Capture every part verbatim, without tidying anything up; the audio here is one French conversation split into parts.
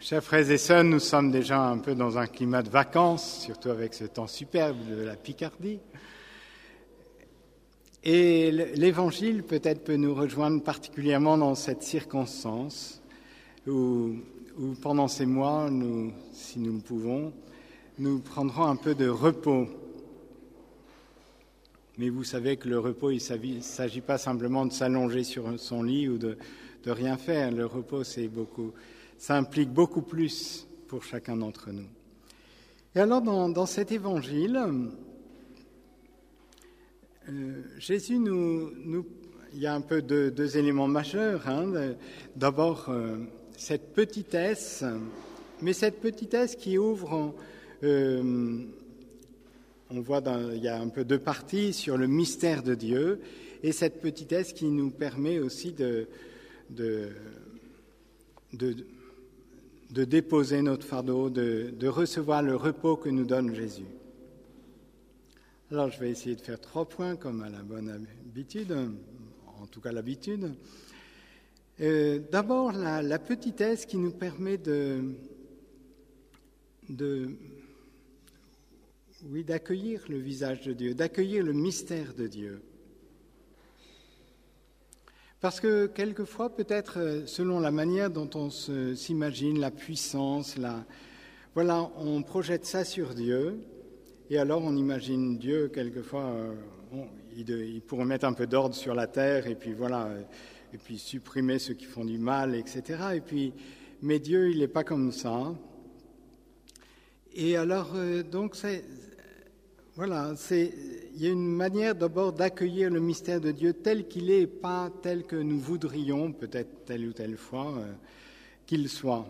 Chers frères et sœurs, nous sommes déjà un peu dans un climat de vacances, surtout avec ce temps superbe de la Picardie. Et l'Évangile peut-être peut nous rejoindre particulièrement dans cette circonstance où, où pendant ces mois, nous, si nous le pouvons, nous prendrons un peu de repos. Mais vous savez que le repos, il ne s'agit pas simplement de s'allonger sur son lit ou de, de rien faire. Le repos, c'est beaucoup... Ça implique beaucoup plus pour chacun d'entre nous. Et alors, dans, dans cet évangile, euh, Jésus nous, nous... Il y a un peu de, deux éléments majeurs. Hein. D'abord, euh, cette petitesse, mais cette petitesse qui ouvre... Euh, on voit, dans, il y a un peu deux parties sur le mystère de Dieu, et cette petitesse qui nous permet aussi de... de, de de déposer notre fardeau, de, de recevoir le repos que nous donne Jésus. Alors, je vais essayer de faire trois points, comme à la bonne habitude, en tout cas l'habitude. Euh, d'abord, la, la petitesse qui nous permet de, de, oui, d'accueillir le visage de Dieu, d'accueillir le mystère de Dieu. Parce que quelquefois, peut-être, selon la manière dont on se, s'imagine, la puissance, la, voilà, on projette ça sur Dieu, et alors on imagine Dieu, quelquefois, euh, bon, il, de, il pourrait mettre un peu d'ordre sur la terre, et puis voilà, et puis supprimer ceux qui font du mal, et cetera. Et puis, mais Dieu, il n'est pas comme ça. Et alors, euh, donc, c'est... Voilà, c'est, il y a une manière d'abord d'accueillir le mystère de Dieu tel qu'il est, pas tel que nous voudrions, peut-être telle ou telle fois, euh, qu'il soit.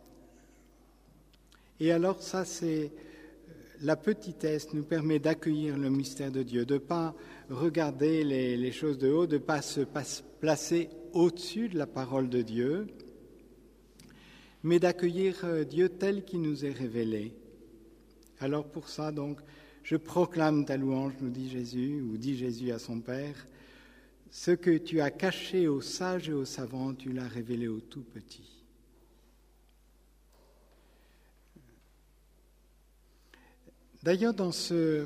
Et alors ça, c'est la petitesse nous permet d'accueillir le mystère de Dieu, de ne pas regarder les, les choses de haut, de ne pas se pas se placer au-dessus de la parole de Dieu, mais d'accueillir Dieu tel qu'il nous est révélé. Alors pour ça, donc, je proclame ta louange, nous dit Jésus, ou dit Jésus à son Père. Ce que tu as caché aux sages et aux savants, tu l'as révélé aux tout petits. D'ailleurs, dans ce...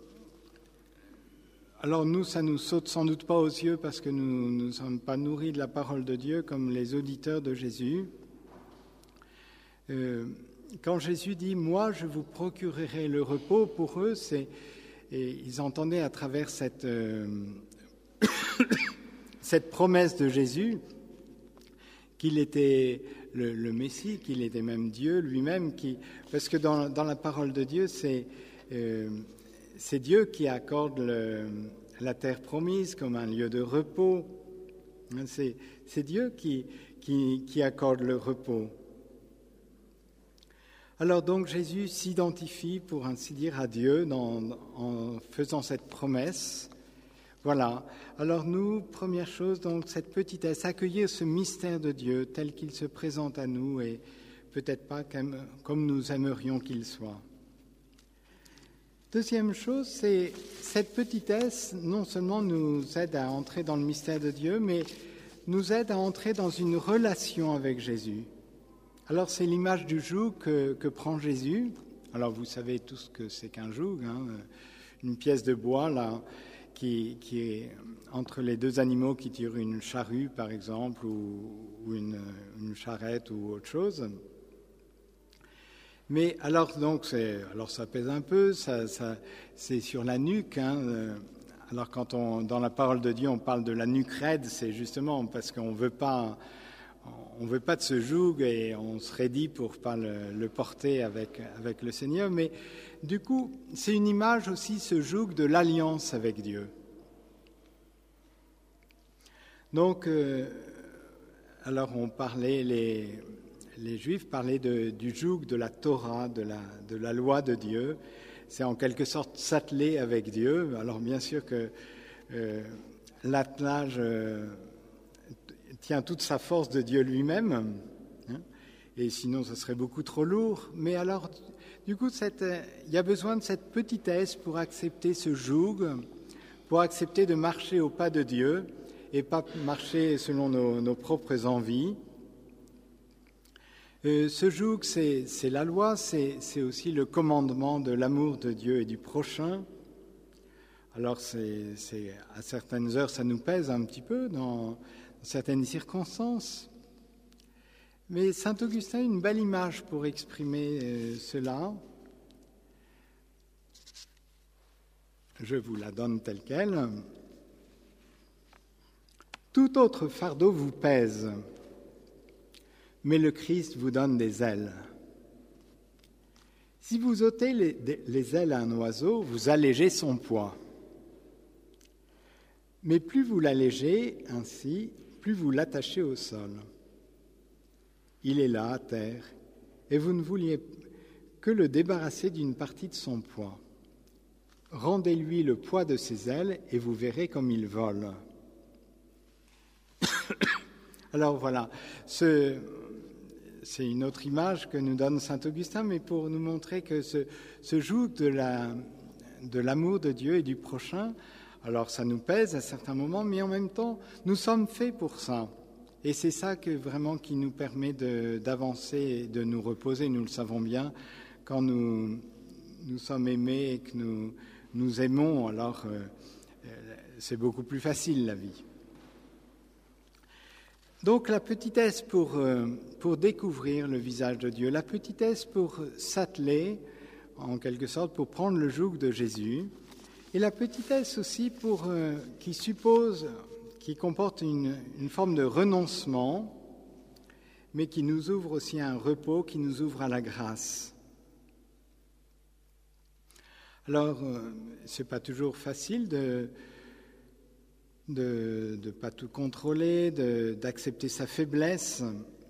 Alors nous, ça nous saute sans doute pas aux yeux parce que nous ne sommes pas nourris de la parole de Dieu comme les auditeurs de Jésus. Euh... Quand Jésus dit « Moi, je vous procurerai le repos », pour eux, c'est, et ils entendaient à travers cette, euh, cette promesse de Jésus qu'il était le, le Messie, qu'il était même Dieu lui-même, qui, parce que dans, dans la parole de Dieu, c'est, euh, c'est Dieu qui accorde le, la terre promise comme un lieu de repos. C'est, c'est Dieu qui, qui, qui accorde le repos. Alors donc Jésus s'identifie, pour ainsi dire, à Dieu dans, en faisant cette promesse. Voilà. Alors nous, première chose, donc cette petitesse, accueillir ce mystère de Dieu tel qu'il se présente à nous et peut-être pas comme, comme nous aimerions qu'il soit. Deuxième chose, c'est cette petitesse non seulement nous aide à entrer dans le mystère de Dieu, mais nous aide à entrer dans une relation avec Jésus. Alors, c'est l'image du joug que, que prend Jésus. Alors, vous savez tous ce que c'est qu'un joug, hein, une pièce de bois là, qui, qui est entre les deux animaux qui tirent une charrue, par exemple, ou, ou une, une charrette ou autre chose. Mais alors, donc, c'est, alors ça pèse un peu, ça, ça, c'est sur la nuque. Hein. Alors, quand on, dans la parole de Dieu, on parle de la nuque raide, c'est justement parce qu'on ne veut pas... On ne veut pas de ce joug et on se raidit pour ne pas le, le porter avec, avec le Seigneur. Mais du coup, c'est une image aussi, ce joug de l'alliance avec Dieu. Donc, euh, alors on parlait, les, les Juifs parlaient de, du joug de la Torah, de la, de la loi de Dieu. C'est en quelque sorte s'atteler avec Dieu. Alors bien sûr que euh, l'attelage... Euh, tient toute sa force de Dieu lui-même, hein, et sinon ce serait beaucoup trop lourd. Mais alors, du coup, cette, il y a besoin de cette petitesse pour accepter ce joug, pour accepter de marcher au pas de Dieu et pas marcher selon nos, nos propres envies. Euh, ce joug, c'est, c'est la loi, c'est, c'est aussi le commandement de l'amour de Dieu et du prochain. Alors, c'est, c'est, à certaines heures, ça nous pèse un petit peu dans, dans certaines circonstances. Mais saint Augustin a une belle image pour exprimer euh, cela. Je vous la donne telle qu'elle. Tout autre fardeau vous pèse, mais le Christ vous donne des ailes. Si vous ôtez les, les ailes à un oiseau, vous allégez son poids. Mais plus vous l'allégez ainsi, plus vous l'attachez au sol. Il est là, à terre, et vous ne vouliez que le débarrasser d'une partie de son poids. Rendez-lui le poids de ses ailes et vous verrez comme il vole. Alors voilà, ce, c'est une autre image que nous donne saint Augustin, mais pour nous montrer que ce, ce joug de, la, de l'amour de Dieu et du prochain, alors ça nous pèse à certains moments, mais en même temps, nous sommes faits pour ça. Et c'est ça que vraiment qui nous permet de, d'avancer et de nous reposer. Nous le savons bien, quand nous, nous sommes aimés et que nous, nous aimons, alors euh, c'est beaucoup plus facile la vie. Donc la petitesse pour, euh, pour découvrir le visage de Dieu, la petitesse pour s'atteler, en quelque sorte, pour prendre le joug de Jésus, et la petitesse aussi pour, euh, qui suppose, qui comporte une, une forme de renoncement, mais qui nous ouvre aussi à un repos, qui nous ouvre à la grâce. Alors, euh, ce n'est pas toujours facile de de ne pas tout contrôler, de, d'accepter sa faiblesse,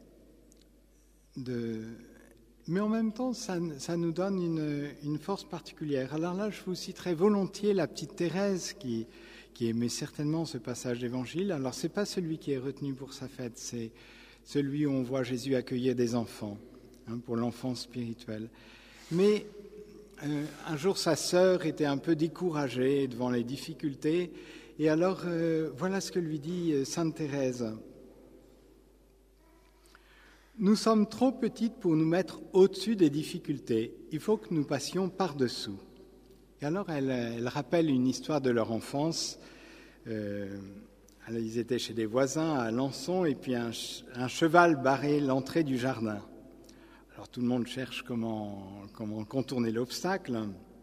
de... mais en même temps, ça, ça nous donne une, une force particulière. Alors là, je vous citerai volontiers la petite Thérèse qui, qui aimait certainement ce passage d'évangile. Alors, ce n'est pas celui qui est retenu pour sa fête, c'est celui où on voit Jésus accueillir des enfants, hein, pour l'enfance spirituelle. Mais euh, un jour, sa sœur était un peu découragée devant les difficultés. Et alors, euh, voilà ce que lui dit euh, sainte Thérèse. Nous sommes trop petites pour nous mettre au-dessus des difficultés. Il faut que nous passions par-dessous. Et alors, elle, elle rappelle une histoire de leur enfance. Euh, ils étaient chez des voisins à Alençon et puis un, un cheval barrait l'entrée du jardin. Alors, tout le monde cherche comment, comment contourner l'obstacle.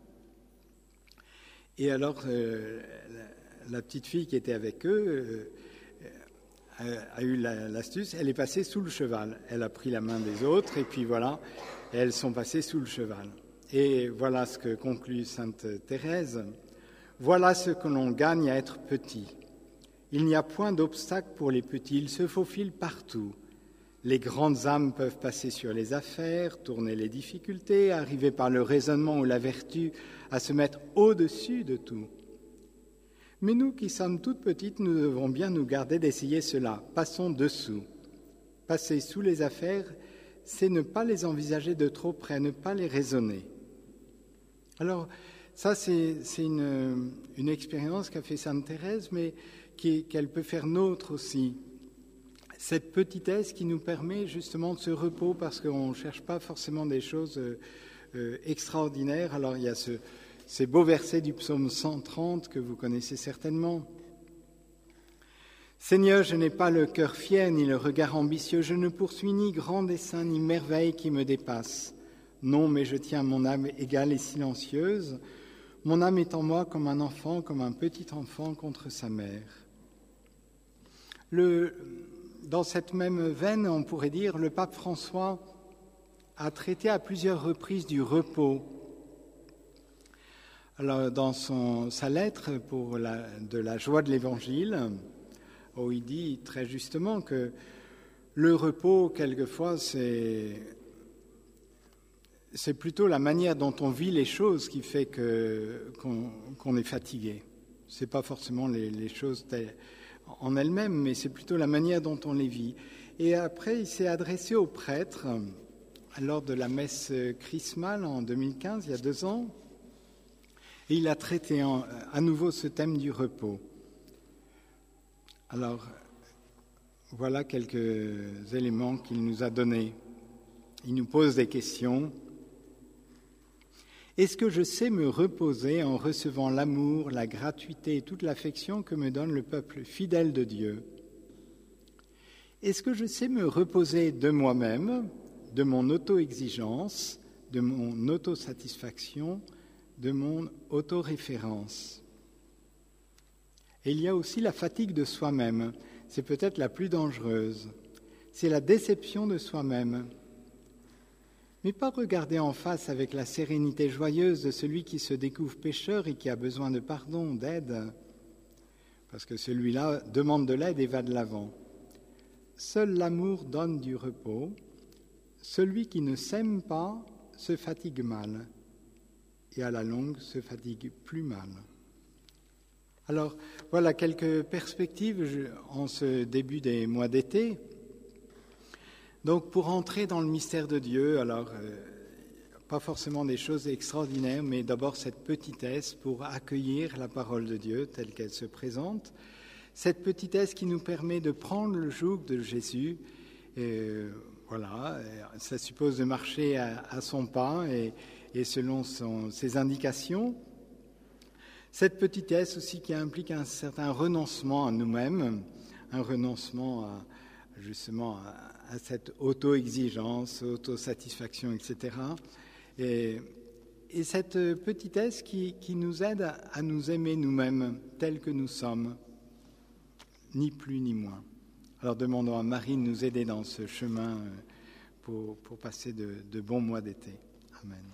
Et alors... Euh, La petite fille qui était avec eux euh, a, a eu la, l'astuce, elle est passée sous le cheval. Elle a pris la main des autres et puis voilà, et elles sont passées sous le cheval. Et voilà ce que conclut sainte Thérèse. Voilà ce que l'on gagne à être petit. Il n'y a point d'obstacle pour les petits, ils se faufilent partout. Les grandes âmes peuvent passer sur les affaires, tourner les difficultés, arriver par le raisonnement ou la vertu à se mettre au-dessus de tout. Mais nous qui sommes toutes petites, nous devons bien nous garder d'essayer cela. Passons dessous. Passer sous les affaires, c'est ne pas les envisager de trop près, ne pas les raisonner. Alors, ça, c'est, c'est une, une expérience qu'a fait sainte Thérèse, mais qui, qu'elle peut faire nôtre aussi. Cette petitesse qui nous permet justement de ce repos, parce qu'on ne cherche pas forcément des choses euh, euh, extraordinaires. Alors, il y a ce... ces beaux versets du psaume cent trente que vous connaissez certainement. Seigneur, je n'ai pas le cœur fier ni le regard ambitieux, je ne poursuis ni grand dessein ni merveille qui me dépasse. Non, mais je tiens mon âme égale et silencieuse. Mon âme est en moi comme un enfant, comme un petit enfant contre sa mère. Le, dans cette même veine, on pourrait dire, le pape François a traité à plusieurs reprises du repos. Alors, dans son, sa lettre pour la, de la joie de l'Évangile, où il dit très justement que le repos, quelquefois, c'est, c'est plutôt la manière dont on vit les choses qui fait que, qu'on, qu'on est fatigué. Ce n'est pas forcément les, les choses en elles-mêmes, mais c'est plutôt la manière dont on les vit. Et après, il s'est adressé aux prêtres lors de la messe chrismale en deux mille quinze, il y a deux ans, et il a traité en, à nouveau ce thème du repos. Alors, voilà quelques éléments qu'il nous a donnés. il nous pose des questions. Est-ce que je sais me reposer en recevant l'amour, la gratuité et toute l'affection que me donne le peuple fidèle de Dieu? Est-ce que je sais me reposer de moi-même, de mon auto-exigence, de mon autosatisfaction, de mon autoréférence? Et il y a aussi la fatigue de soi-même. C'est peut-être la plus dangereuse. C'est la déception de soi-même. Mais pas regarder en face avec la sérénité joyeuse de celui qui se découvre pécheur et qui a besoin de pardon, d'aide. Parce que celui-là demande de l'aide et va de l'avant. Seul l'amour donne du repos. Celui qui ne s'aime pas se fatigue mal. Et à la longue se fatigue plus mal. Alors, voilà quelques perspectives en ce début des mois d'été. Donc, pour entrer dans le mystère de Dieu, alors, euh, pas forcément des choses extraordinaires, mais d'abord cette petitesse pour accueillir la parole de Dieu telle qu'elle se présente. Cette petitesse qui nous permet de prendre le joug de Jésus. Et, voilà, ça suppose de marcher à, à son pas et, et selon son, ses indications. Cette petitesse aussi qui implique un certain renoncement à nous-mêmes, un renoncement à, justement à, à cette auto-exigence, auto-satisfaction, et cetera. Et, et cette petitesse qui, qui nous aide à, à nous aimer nous-mêmes tels que nous sommes, ni plus ni moins. Alors demandons à Marie de nous aider dans ce chemin pour, pour passer de, de bons mois d'été. Amen.